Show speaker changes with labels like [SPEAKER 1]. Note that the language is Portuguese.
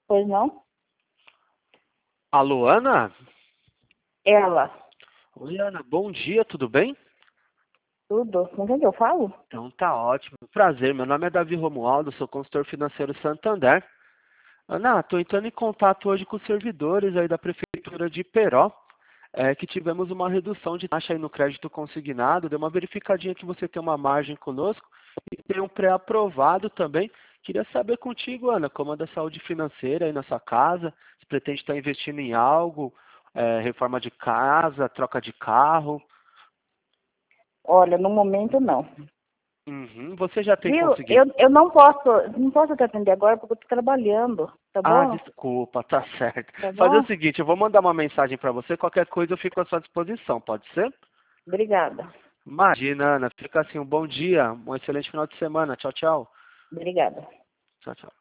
[SPEAKER 1] Pois não?
[SPEAKER 2] Alô, Ana?
[SPEAKER 1] Ela.
[SPEAKER 2] Oi, Ana, bom dia, tudo bem?
[SPEAKER 1] Tudo. Com quem que eu falo?
[SPEAKER 2] Então tá ótimo. Prazer, meu nome é Davi Romualdo, sou consultor financeiro Santander. Ana, estou entrando em contato hoje com os servidores aí da Prefeitura de Peró, que tivemos uma redução de taxa aí no crédito consignado, deu uma verificadinha que você tem uma margem conosco e tem um pré-aprovado também. Queria saber contigo, Ana, como anda a saúde financeira aí na sua casa, se pretende estar investindo em algo, reforma de casa, troca de carro.
[SPEAKER 1] Olha, no momento não.
[SPEAKER 2] Uhum. Você já tem
[SPEAKER 1] Viu?
[SPEAKER 2] conseguido?
[SPEAKER 1] Eu não posso te atender agora porque eu tô trabalhando, tá
[SPEAKER 2] Ah,
[SPEAKER 1] bom?
[SPEAKER 2] desculpa, tá certo.
[SPEAKER 1] Tá
[SPEAKER 2] Fazer o
[SPEAKER 1] bom?
[SPEAKER 2] seguinte, eu vou mandar uma mensagem para você, qualquer coisa eu fico à sua disposição, pode ser?
[SPEAKER 1] Obrigada.
[SPEAKER 2] Imagina, Ana, fica assim, um bom dia, um excelente final de semana. Tchau, tchau.
[SPEAKER 1] Obrigada.
[SPEAKER 2] Tchau, tchau.